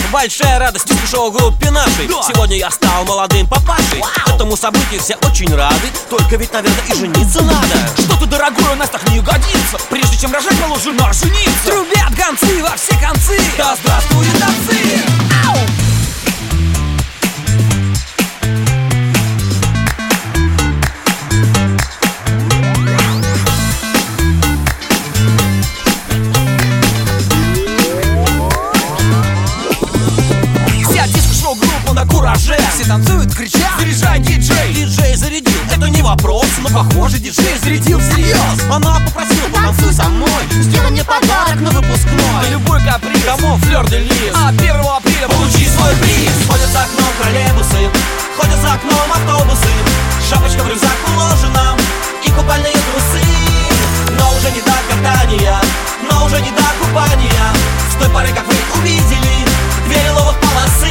большая радость диско-шоу группе нашей. Сегодня я стал молодым папашей. Этому событию все очень рады. Только ведь, наверное, и жениться надо. Что-то, дорогой, у нас так не годится. Прежде чем рожать, положено жениться. Трубят гонцы во все концы. Да здравствует отцы! На кураже, все танцуют, кричат, заряжай диджей. Диджей зарядил, это не вопрос, но похоже, диджей зарядил всерьез. Она попросила, потанцуй со мной, сделай мне подарок на выпускной. На любой каприз, кому флёр-де-лиз. А 1 апреля получи свой приз. Ходят за окном троллейбусы, ходят за окном автобусы. Шапочка в рюкзак уложена и купальные трусы. Но уже не до катания, но уже не до купания. С той поры, как вы увидели две лиловых полосы.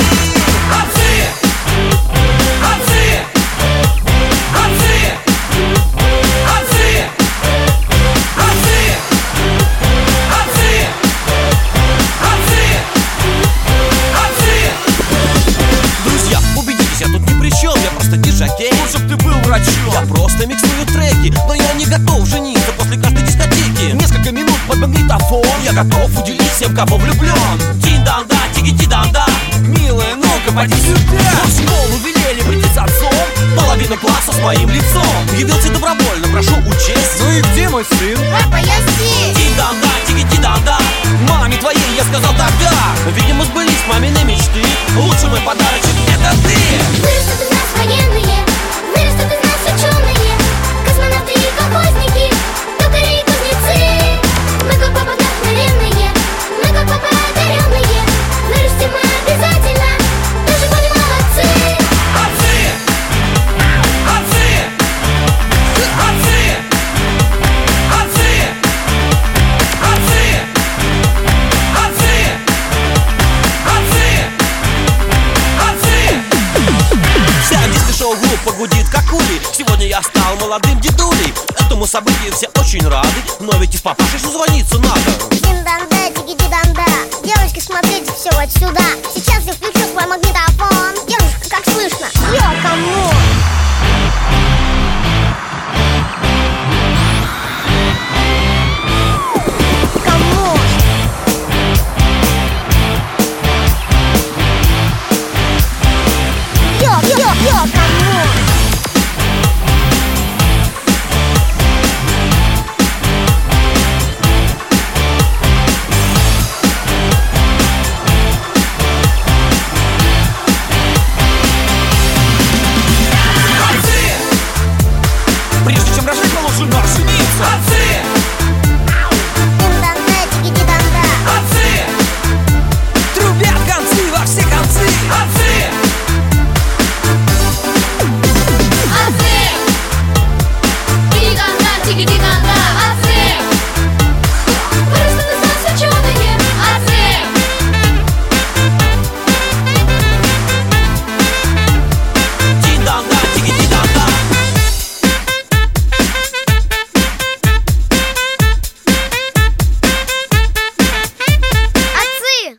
Я просто диджакей. Лучше б ты был врачом. Я просто миксую треки, но я не готов жениться после каждой дискотеки. Несколько минут под магнитофон. Я готов уделить всем, кого влюблен. Тин-дан-да, тиги-ти-дан-да. Милая, ну-ка, поди сюда. В школу велели прийти с отцом. Половина класса с моим лицом. Явился добровольно, прошу учесть. Ну и где мой сын? Папа, я здесь. Тин-дан-да, тиги-ти-дан-да. Маме твоей я сказал тогда. Видимо, сбылись мамины мечты. Лучший мой подарочек — это ты. Вырастут из нас военные, вырастут из нас ученые, космонавты и колхозники, токари и кузнецы. Мы как папа вдохновенные, мы как папа одаренные. Вырастем мы обязательно, тоже будем молодцы. Отцы! Отцы! Отцы! Отцы! Отцы! Отцы! Отцы! Вся диско-шоу группа гудит как ули. Сегодня я стал молодым дедулей. Этому событию все очень рады. Но ведь из папаши созвониться надо.